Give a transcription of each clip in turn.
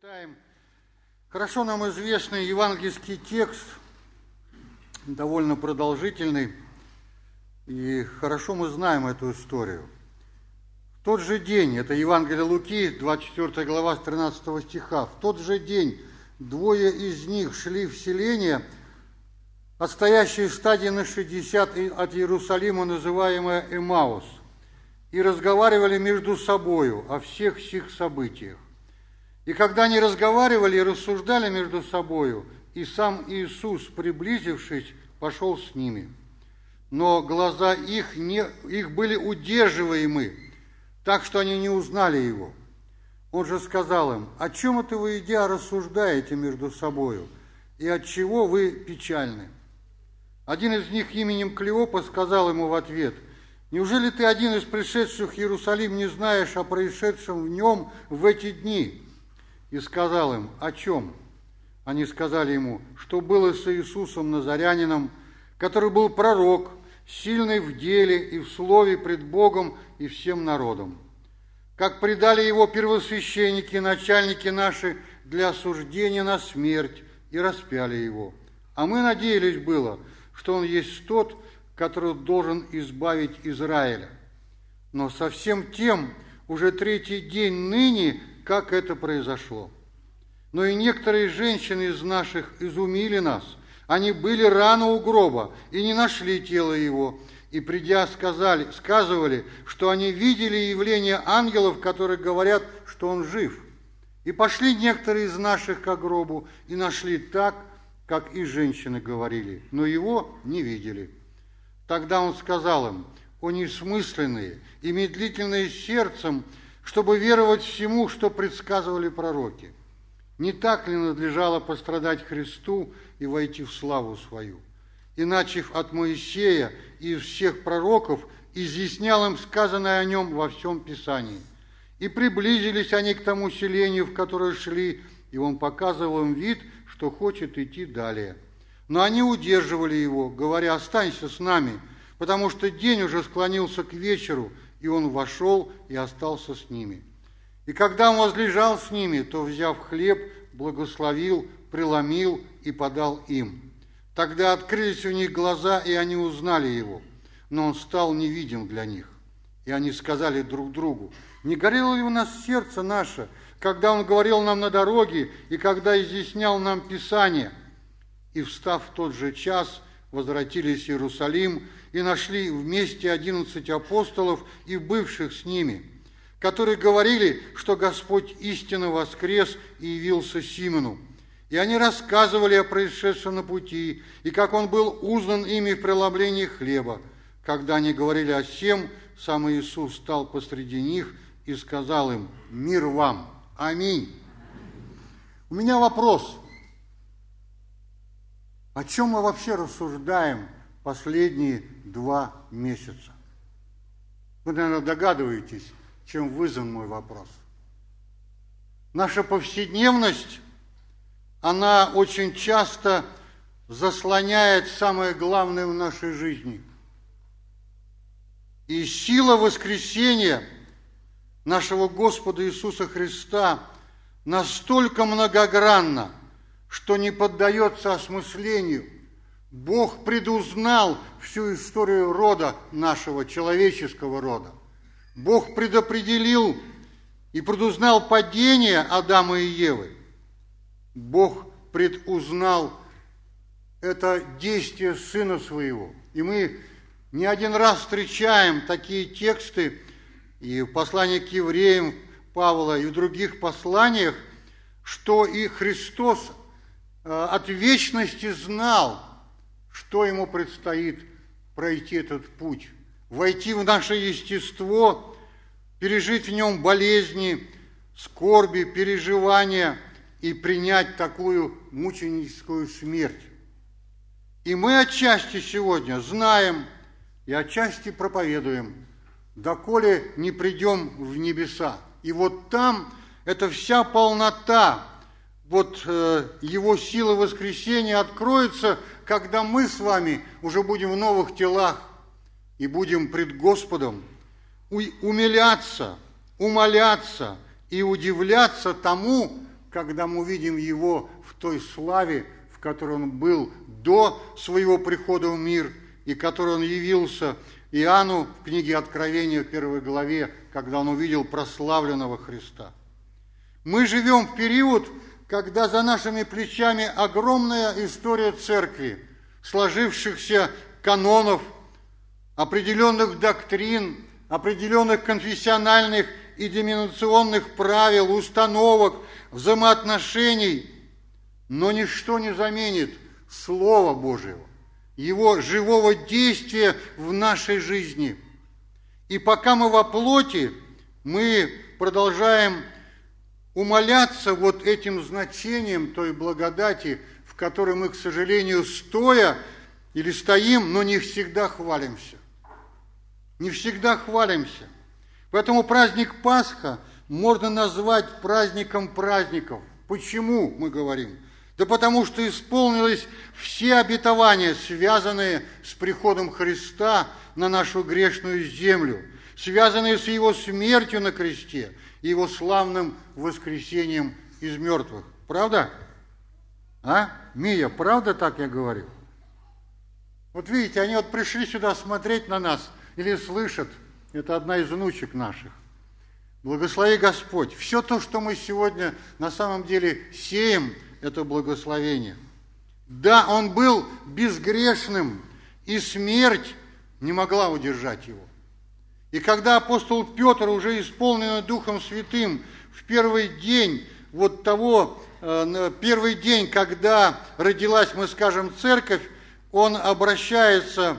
Читаем хорошо нам известный евангельский текст, довольно продолжительный, и хорошо мы знаем эту историю. В тот же день, это Евангелие Луки, 24 глава, с 13 стиха, в тот же день двое из них шли в селение, отстоящее в стадии на 60 от Иерусалима, называемое Эмаус, и разговаривали между собою о всех сих событиях. И когда они разговаривали и рассуждали между собою, и сам Иисус, приблизившись, пошел с ними. Но глаза их были удерживаемы, так что они не узнали его. Он же сказал им: «О чем это вы, идя, рассуждаете между собою, и от чего вы печальны?» Один из них именем Клеопа сказал ему в ответ: «Неужели ты, один из пришедших в Иерусалим, не знаешь о происшедшем в нем в эти дни?» И сказал им: «О чем?» Они сказали ему: «Что было с Иисусом Назарянином, который был пророк, сильный в деле и в слове пред Богом и всем народом. Как предали его первосвященники, начальники наши для осуждения на смерть и распяли его. А мы надеялись было, что он есть тот, который должен избавить Израиля. Но со всем тем уже третий день ныне, как это произошло. Но и некоторые женщины из наших изумили нас. Они были рано у гроба и не нашли тело его. И придя, сказывали, что они видели явление ангелов, которые говорят, что он жив. И пошли некоторые из наших к гробу и нашли так, как и женщины говорили, но его не видели. Тогда он сказал им: «О несмысленные и медлительные сердцем, чтобы веровать всему, что предсказывали пророки. Не так ли надлежало пострадать Христу и войти в славу свою? И, начав от Моисея и из всех пророков, изъяснял им сказанное о нем во всем Писании. И приблизились они к тому селению, в которое шли, и он показывал им вид, что хочет идти далее. Но они удерживали его, говоря: останься с нами, потому что день уже склонился к вечеру, и он вошел и остался с ними. И когда он возлежал с ними, то, взяв хлеб, благословил, преломил и подал им. Тогда открылись у них глаза, и они узнали его, но он стал невидим для них. И они сказали друг другу: не горело ли у нас сердце наше, когда он говорил нам на дороге и когда изъяснял нам Писание? И, встав в тот же час, возвратились в Иерусалим и нашли вместе 11 апостолов и бывших с ними, которые говорили, что Господь истинно воскрес и явился Симону. И они рассказывали о происшедшем на пути, и как он был узнан ими в преломлении хлеба. Когда они говорили о сем, сам Иисус стал посреди них и сказал им: «Мир вам! Аминь!» У меня вопрос. О чем мы вообще рассуждаем последние 2 месяца? Вы, наверное, догадываетесь, чем вызван мой вопрос. Наша повседневность, она очень часто заслоняет самое главное в нашей жизни. И сила воскресения нашего Господа Иисуса Христа настолько многогранна, что не поддается осмыслению. Бог предузнал всю историю рода нашего, человеческого рода. Бог предопределил и предузнал падение Адама и Евы. Бог предузнал это действие Сына Своего. И мы не один раз встречаем такие тексты и в послании к евреям Павла, и в других посланиях, что и Христос от вечности знал, что ему предстоит пройти этот путь, войти в наше естество, пережить в нем болезни, скорби, переживания и принять такую мученическую смерть. И мы отчасти сегодня знаем и отчасти проповедуем, доколе не придем в небеса. И вот там эта вся полнота, его сила воскресения откроется, когда мы с вами уже будем в новых телах и будем пред Господом умиляться, умоляться и удивляться тому, когда мы увидим Его в той славе, в которой Он был до своего прихода в мир, и который Он явился Иоанну в книге Откровения, в 1 главе, когда он увидел прославленного Христа. Мы живем в период, когда за нашими плечами огромная история церкви, сложившихся канонов, определенных доктрин, определенных конфессиональных и деноминационных правил, установок, взаимоотношений, но ничто не заменит Слова Божьего, Его живого действия в нашей жизни. И пока мы во плоти, мы продолжаем умаляться вот этим значением той благодати, в которой мы, к сожалению, стоя или стоим, но не всегда хвалимся. Не всегда хвалимся. Поэтому праздник Пасха можно назвать праздником праздников. Почему, мы говорим? Да потому что исполнились все обетования, связанные с приходом Христа на нашу грешную землю, связанные с Его смертью на кресте и Его славным воскресением из мертвых. Правда? А? Мия, правда так я говорю? Вот видите, они вот пришли сюда смотреть на нас или слышат. Это одна из внучек наших. Благослови Господь. Все то, что мы сегодня на самом деле сеем, это благословение. Да, Он был безгрешным, и смерть не могла удержать Его. И когда апостол Петр, уже исполненный Духом Святым, в первый день первый день, когда родилась, мы скажем, церковь, он обращается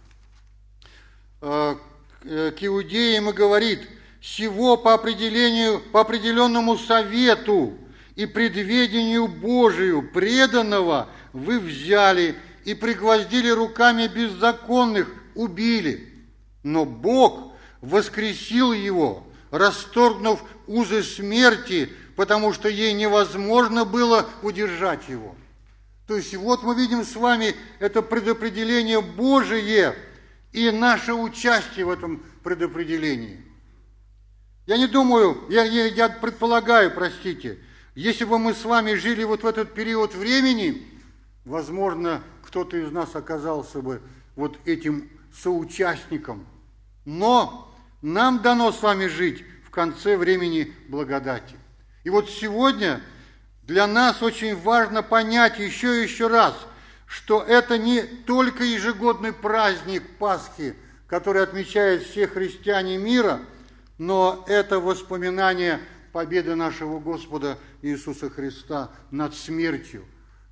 к иудеям и говорит: «Сего по определенному совету и предведению Божию преданного вы взяли и пригвоздили руками беззаконных, убили. Но Бог воскресил его, расторгнув узы смерти, потому что ей невозможно было удержать его». То есть вот мы видим с вами это предопределение Божие и наше участие в этом предопределении. Я не думаю, я предполагаю, простите, если бы мы с вами жили вот в этот период времени, возможно, кто-то из нас оказался бы вот этим соучастником. Но нам дано с вами жить в конце времени благодати. И вот сегодня для нас очень важно понять еще и еще раз, что это не только ежегодный праздник Пасхи, который отмечают все христиане мира, но это воспоминание победы нашего Господа Иисуса Христа над смертью.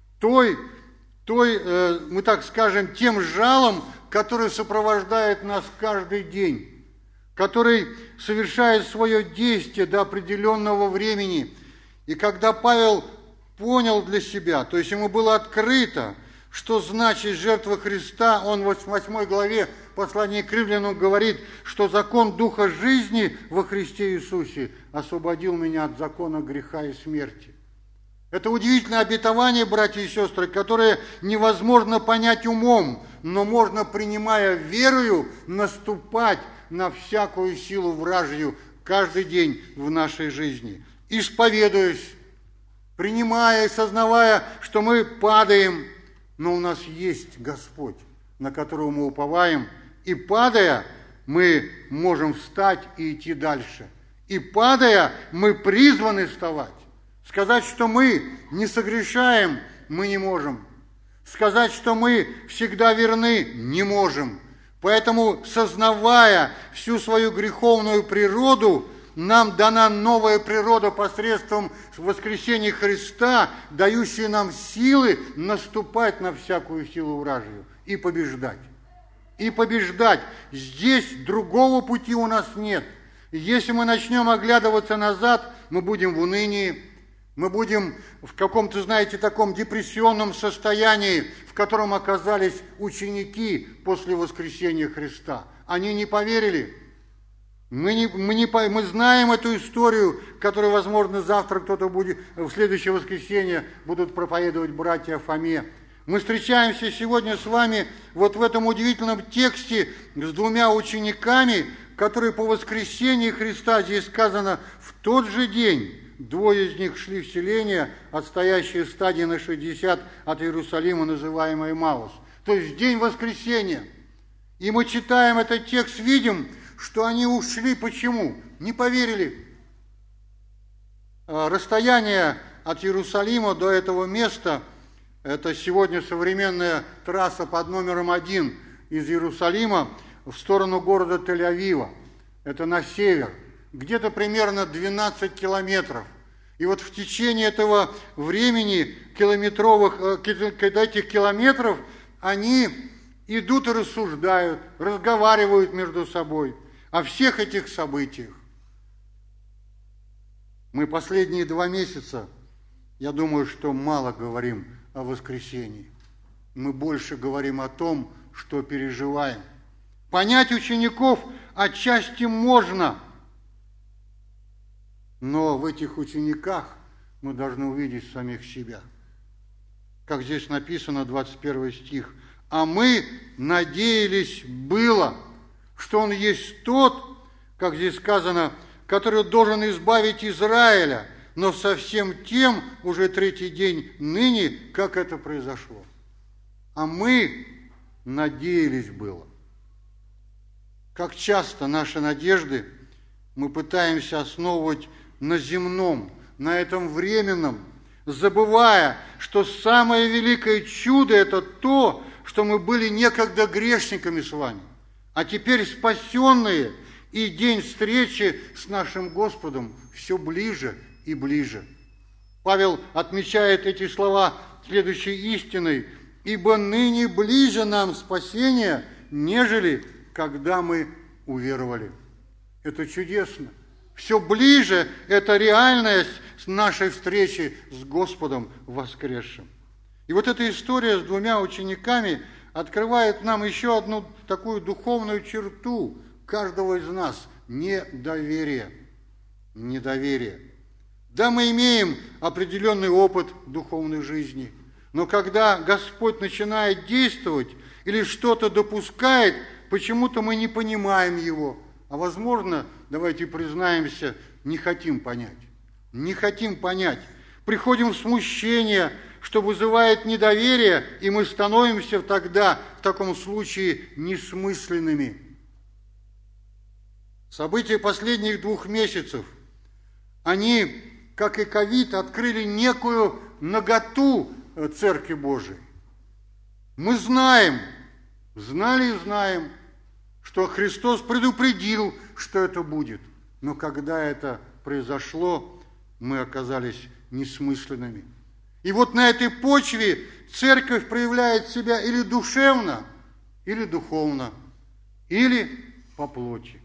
Мы так скажем, тем жалом, который сопровождает нас каждый день, который совершает свое действие до определенного времени. И когда Павел понял для себя, то есть ему было открыто, что значит жертва Христа, он в 8 главе послания к Римлянам говорит, что закон Духа жизни во Христе Иисусе освободил меня от закона греха и смерти. Это удивительное обетование, братья и сестры, которое невозможно понять умом, но можно, принимая верою, наступать на всякую силу вражью каждый день в нашей жизни. Исповедуясь, принимая и сознавая, что мы падаем, но у нас есть Господь, на которого мы уповаем, и падая, мы можем встать и идти дальше. И падая, мы призваны вставать. Сказать, что мы не согрешаем, мы не можем. Сказать, что мы всегда верны, не можем. Поэтому, сознавая всю свою греховную природу, нам дана новая природа посредством воскресения Христа, дающая нам силы наступать на всякую силу вражью и побеждать. И побеждать. Здесь другого пути у нас нет. Если мы начнем оглядываться назад, мы будем в унынии, мы будем в каком-то, знаете, таком депрессионном состоянии, в котором оказались ученики после воскресения Христа. Они не поверили. Мы знаем эту историю, которую, возможно, завтра кто-то будет, в следующее воскресенье будут проповедовать братья Фоме. Мы встречаемся сегодня с вами вот в этом удивительном тексте с двумя учениками, которые по воскресении Христа, здесь сказано, в тот же день, двое из них шли в селение, отстоящее стадии на 60 от Иерусалима, называемое Эмаус. То есть день воскресения. И мы читаем этот текст, видим, что они ушли. Почему? Не поверили. Расстояние от Иерусалима до этого места, это сегодня современная трасса под номером 1 из Иерусалима в сторону города Тель-Авива. Это на север. Где-то примерно 12 километров. И вот в течение этого времени, этих километров, они идут и рассуждают, разговаривают между собой о всех этих событиях. Мы последние 2 месяца, я думаю, что мало говорим о воскресении. Мы больше говорим о том, что переживаем. Понять учеников отчасти можно, но в этих учениках мы должны увидеть самих себя. Как здесь написано, 21 стих. «А мы надеялись было, что Он есть тот, как здесь сказано, который должен избавить Израиля, но совсем тем уже 3-й день ныне, как это произошло». А мы надеялись было. Как часто наши надежды мы пытаемся основывать на земном, на этом временном, забывая, что самое великое чудо – это то, что мы были некогда грешниками с вами, а теперь спасенные, и день встречи с нашим Господом все ближе и ближе. Павел отмечает эти слова следующей истиной: «Ибо ныне ближе нам спасение, нежели когда мы уверовали». Это чудесно. Все ближе – это реальность нашей встречи с Господом воскресшим. И вот эта история с 2 учениками открывает нам еще одну такую духовную черту каждого из нас – недоверие. Недоверие. Да, мы имеем определенный опыт духовной жизни, но когда Господь начинает действовать или что-то допускает, почему-то мы не понимаем Его. А возможно, давайте признаемся, не хотим понять. Не хотим понять. Приходим в смущение, что вызывает недоверие, и мы становимся тогда, в таком случае, несмысленными. События последних 2 месяцев, они, как и ковид, открыли некую наготу Церкви Божией. Мы знаем, знали и знаем, что Христос предупредил, что это будет. Но когда это произошло, мы оказались несмысленными. И вот на этой почве Церковь проявляет себя или душевно, или духовно, или по плоти.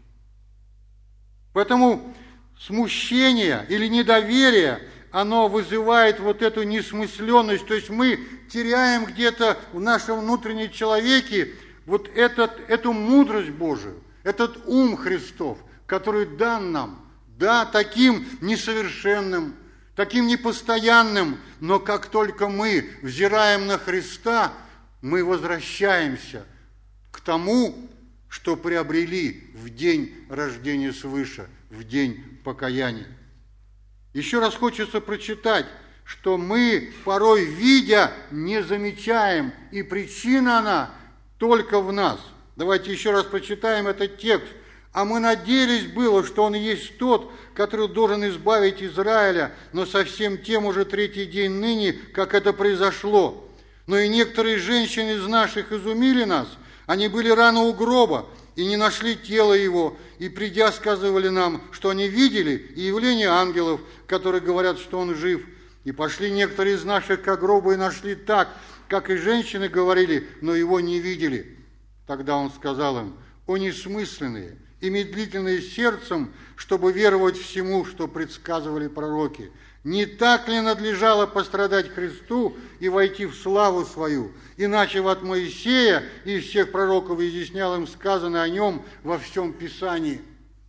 Поэтому смущение или недоверие, оно вызывает вот эту несмысленность. То есть мы теряем где-то в нашем внутреннем человеке вот эту мудрость Божию, этот ум Христов, который дан нам, да, таким несовершенным, таким непостоянным, но как только мы взираем на Христа, мы возвращаемся к тому, что приобрели в день рождения свыше, в день покаяния. Еще раз хочется прочитать, что мы порой, видя, не замечаем, и причина она только в нас. Давайте еще раз прочитаем этот текст. «А мы надеялись было, что Он есть тот, который должен избавить Израиля, но совсем тем уже 3-й день ныне, как это произошло. Но и некоторые женщины из наших изумили нас. Они были рано у гроба и не нашли тело Его, и, придя, сказывали нам, что они видели и явление ангелов, которые говорят, что Он жив. И пошли некоторые из наших к гробу и нашли так, как и женщины говорили, но Его не видели». Тогда Он сказал им: «О несмысленные и медлительные сердцем, чтобы веровать всему, что предсказывали пророки. Не так ли надлежало пострадать Христу и войти в славу свою? Иначе от Моисея и всех пророков изъяснял им сказанное о Нем во всем Писании».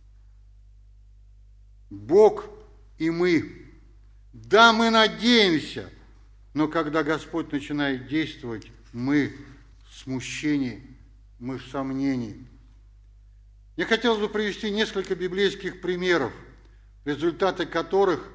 Бог и мы. Да, мы надеемся, но когда Господь начинает действовать, мы в смущении, мы в сомнении. Мне хотелось бы привести несколько библейских примеров, результаты которых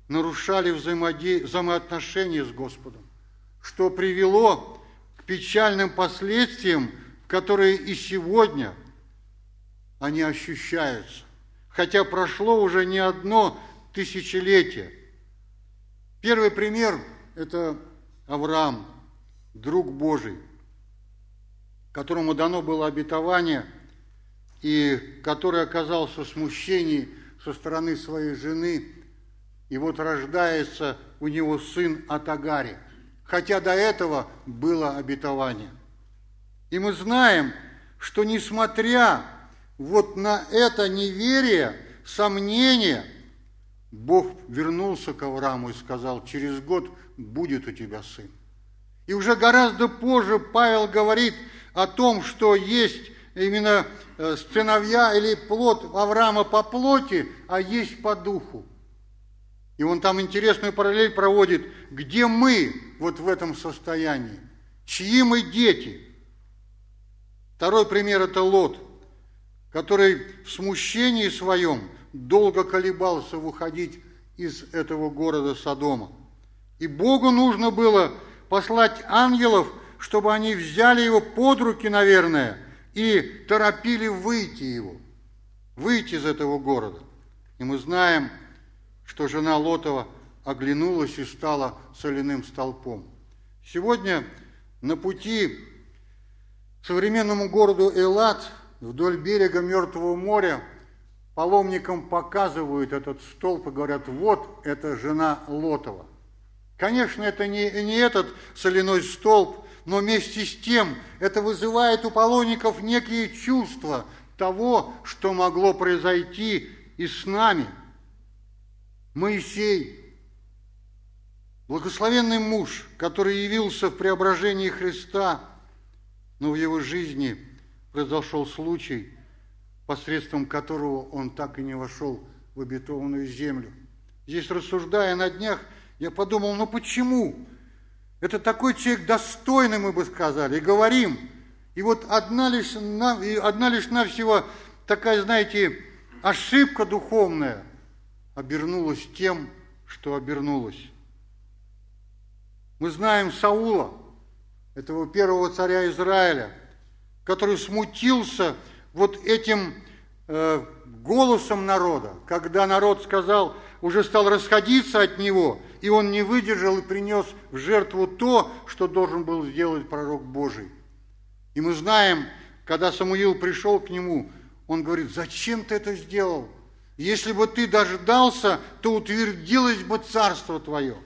нарушали взаимоотношения с Господом, что привело к печальным последствиям, которые и сегодня они ощущаются, хотя прошло уже не одно тысячелетие. Первый пример – это Авраам, друг Божий, которому дано было обетование, и который оказался в смущении со стороны своей жены, и вот рождается у него сын от Агари, хотя до этого было обетование. И мы знаем, что несмотря вот на это неверие, сомнение, Бог вернулся к Аврааму и сказал: через год будет у тебя сын. И уже гораздо позже Павел говорит о том, что есть именно сыновья или плод Авраама по плоти, а есть по духу. И он там интересную параллель проводит, где мы вот в этом состоянии, чьи мы дети. Второй пример – это Лот, который в смущении своем долго колебался выходить из этого города Содома. И Богу нужно было послать ангелов, чтобы они взяли его под руки, наверное, и торопили выйти из этого города. И мы знаем, что жена Лотова оглянулась и стала соляным столпом. Сегодня на пути к современному городу Элат вдоль берега Мертвого моря паломникам показывают этот столб и говорят: вот это жена Лотова. Конечно, это не этот соляной столб, но вместе с тем это вызывает у паломников некие чувства того, что могло произойти и с нами. Моисей, благословенный муж, который явился в преображении Христа, но в его жизни произошел случай, посредством которого он так и не вошел в обетованную землю. Здесь, рассуждая на днях, я подумал: ну почему? Это такой человек достойный, мы бы сказали, и говорим. И вот одна лишь навсего такая, знаете, ошибка духовная обернулась тем, что обернулась. Мы знаем Саула, этого первого царя Израиля, который смутился вот этим голосом народа, когда народ сказал, уже стал расходиться от него, и он не выдержал и принес в жертву то, что должен был сделать пророк Божий. И мы знаем, когда Самуил пришел к нему, он говорит: зачем ты это сделал? Если бы ты дождался, то утвердилось бы царство твое.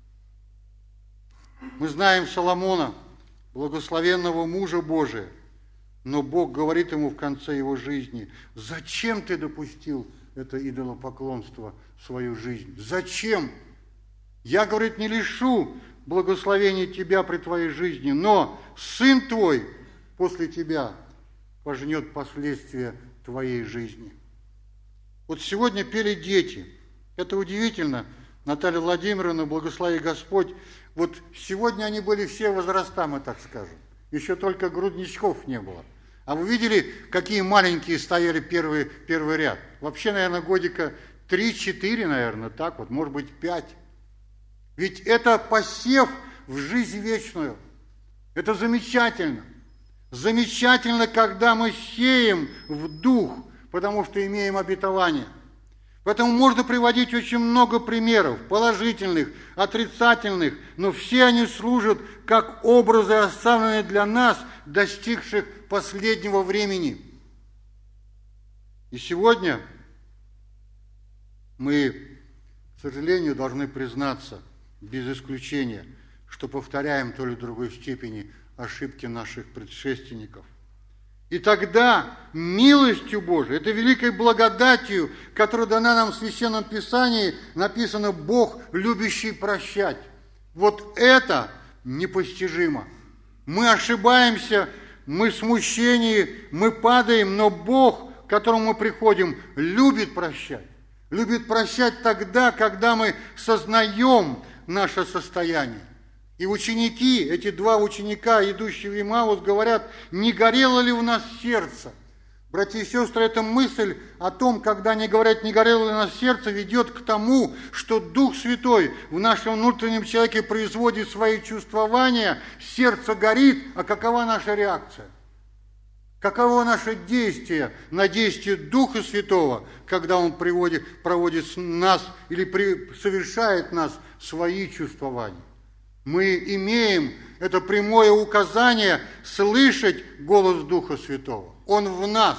Мы знаем Соломона, благословенного мужа Божия, но Бог говорит ему в конце его жизни: зачем ты допустил это идолопоклонство в свою жизнь? Зачем? Я, говорит, не лишу благословения тебя при твоей жизни, но сын твой после тебя пожнет последствия твоей жизни. Вот сегодня пели дети. Это удивительно. Наталья Владимировна, благослови Господь. Вот сегодня они были все возраста, мы так скажем. Еще только грудничков не было. А вы видели, какие маленькие стояли первый ряд? Вообще, наверное, годика 3-4, наверное, так вот, может быть, 5. Ведь это посев в жизнь вечную. Это замечательно. Замечательно, когда мы сеем в дух, потому что имеем обетование. Поэтому можно приводить очень много примеров, положительных, отрицательных, но все они служат как образы, оставленные для нас, достигших последнего времени. И сегодня мы, к сожалению, должны признаться, без исключения, что повторяем в той или другой степени ошибки наших предшественников. И тогда милостью Божией, это великой благодатью, которая дана нам в Священном Писании, написано: Бог, любящий прощать. Вот это непостижимо. Мы ошибаемся, мы в смущении, мы падаем, но Бог, к которому мы приходим, любит прощать. Любит прощать тогда, когда мы сознаем наше состояние. И ученики, эти два ученика, идущие в Имаус, говорят: не горело ли у нас сердце? Братья и сестры, эта мысль о том, когда не говорят, не горело ли нас сердце, ведет к тому, что Дух Святой в нашем внутреннем человеке производит свои чувствования, сердце горит, а какова наша реакция? Каково наше действие на действие Духа Святого, когда Он проводит нас или совершает нас свои чувствования? Мы имеем это прямое указание слышать голос Духа Святого. Он в нас.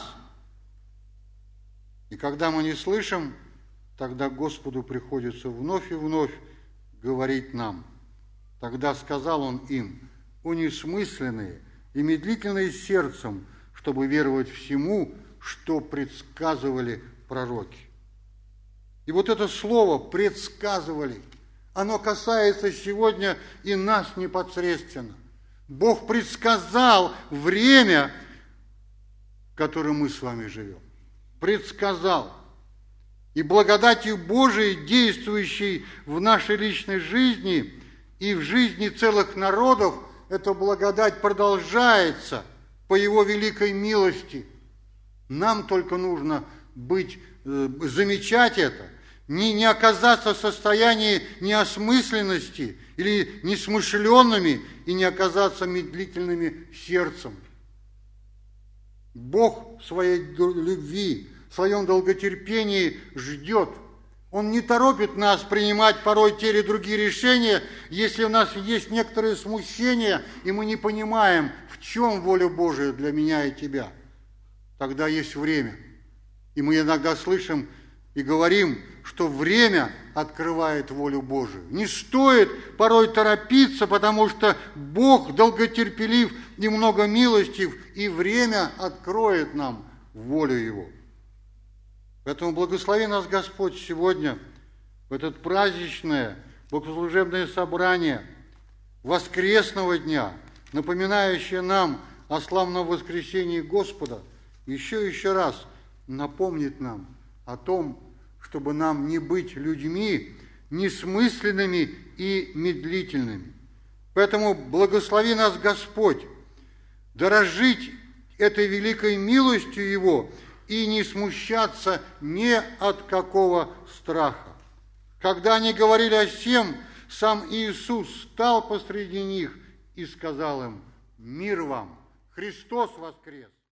И когда мы не слышим, тогда Господу приходится вновь и вновь говорить нам. Тогда сказал Он им: «О несмысленные и медлительные сердцем, чтобы веровать всему, что предсказывали пророки». И вот это слово «предсказывали», оно касается сегодня и нас непосредственно. Бог предсказал время, в котором мы с вами живем. Предсказал. И благодатью Божией, действующей в нашей личной жизни и в жизни целых народов, эта благодать продолжается по Его великой милости. Нам только нужно замечать это, не оказаться в состоянии неосмысленности или несмышленными и не оказаться медлительными сердцем. Бог в своей любви, в своем долготерпении ждет. Он не торопит нас принимать порой те или другие решения, если у нас есть некоторые смущения, и мы не понимаем, в чем воля Божия для меня и тебя. Тогда есть время. И мы иногда слышим и говорим, что время открывает волю Божию. Не стоит порой торопиться, потому что Бог долготерпелив и много милостив, и время откроет нам волю Его. Поэтому благослови нас Господь сегодня в это праздничное богослужебное собрание воскресного дня, напоминающее нам о славном воскресении Господа, еще раз напомнит нам о том, чтобы нам не быть людьми несмысленными и медлительными. Поэтому благослови нас Господь дорожить этой великой милостью Его и не смущаться ни от какого страха. Когда они говорили о сем, сам Иисус стал посреди них и сказал им: «Мир вам! Христос воскрес!»